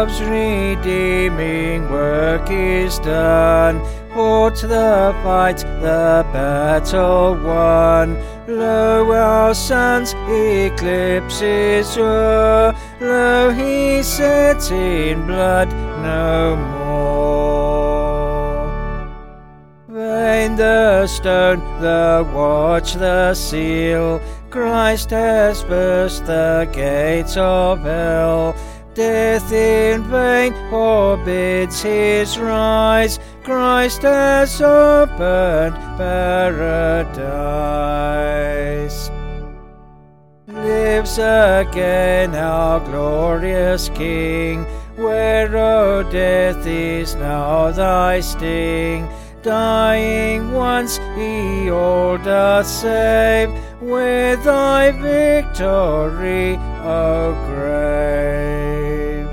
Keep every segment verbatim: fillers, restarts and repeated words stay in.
love's redeeming work is done. Fought the fight, the battle won. Lo, our sun's eclipse is o'er. Lo, he sets in blood no more. Vain the stone, the watch, the seal. Christ has burst the gates of hell. Death in vain forbids his rise. Christ has opened paradise. Lives again our glorious King, where, O death, is now thy sting. Dying once, he all doth save, with thy victory, O grave.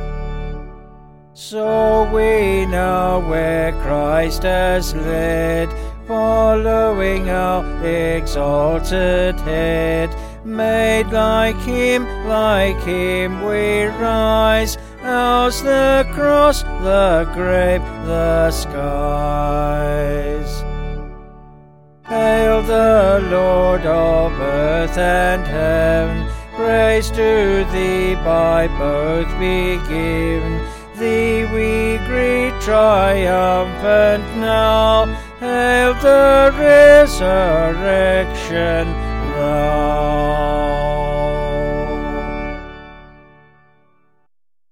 So we know where Christ has led, following our exalted head. Made like him, like him we rise. Ours the cross, the grave, the skies. Hail the Lord of earth and heaven, praise to thee by both be given. Thee we greet triumphant now, hail the resurrection thou.